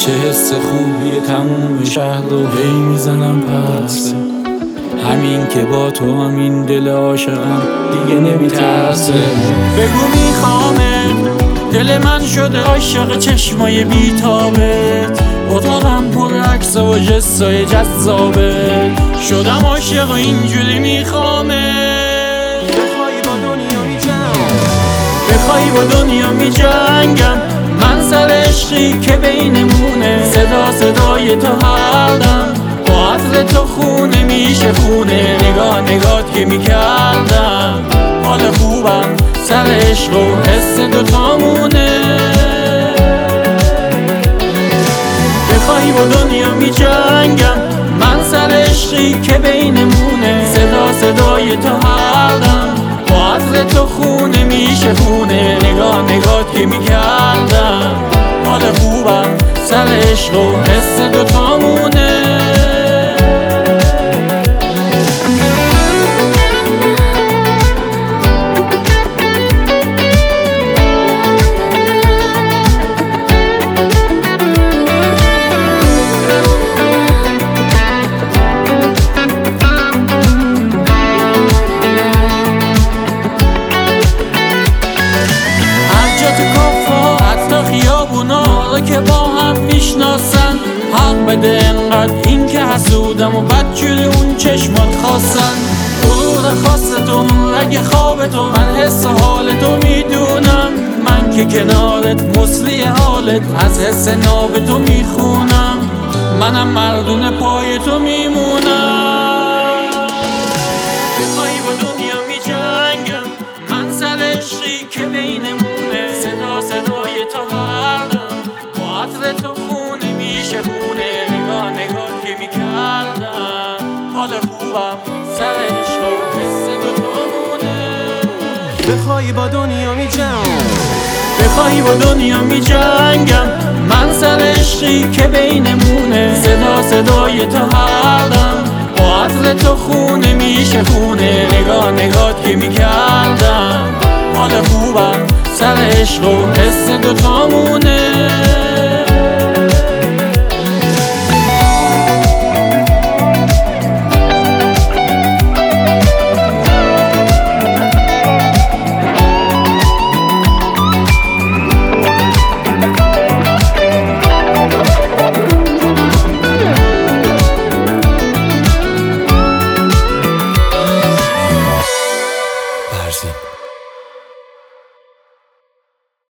چه حس خوبیه تموم شهر رو هی میزنم پس. همین که با تو همین دل عاشقم دیگه نمیترسه. بگو میخوامت، دل من شده عاشق چشمای بیتابت. اتاقم پر عکس و جسای جذابت. شدم عاشق و اینجوری میخوامت. بخوای با دنیا میجنگم، من سر عشقی که بینمونه. صدای تو هر دم با عطر تو خونه میشه خونه. نگات که میکردم حال خوبم سر عشق و حس دوتامونه. بخوای با دنیا میجنگم، من سر عشقی که بینمونه. صدای تو هر دم با عطر تو خونه میشه خونه. نگات که میکردم حال خوبم سر عشق و حس دوتامونه. که با هم میشناسن حق بده انقدر این که حسودم و بدجوری اون چشمات خواستن. غرور خاص تو، رگ خواب تو، من حس حال تو میدونم. من که کنارت مثلی حالت از حس ناب تو میخونم. منم مردون پای تو میمونم. بخوای با دنیا میجنگم، من سر عشقی که بینمونه. صدای تو هردم عطر تو خونه میشه خونه. نگات که میکردم حال خوبم سر عشق و حس دوتامونه. بخوای با دنیا میجنگم، بخوای با دنیا میجنگم، من سر عشقی که بینمونه. صدای تو هردم با عطر تو خونه میشه خونه. نگات که میکردم حال خوبم سر عشق و حس دوتامونه.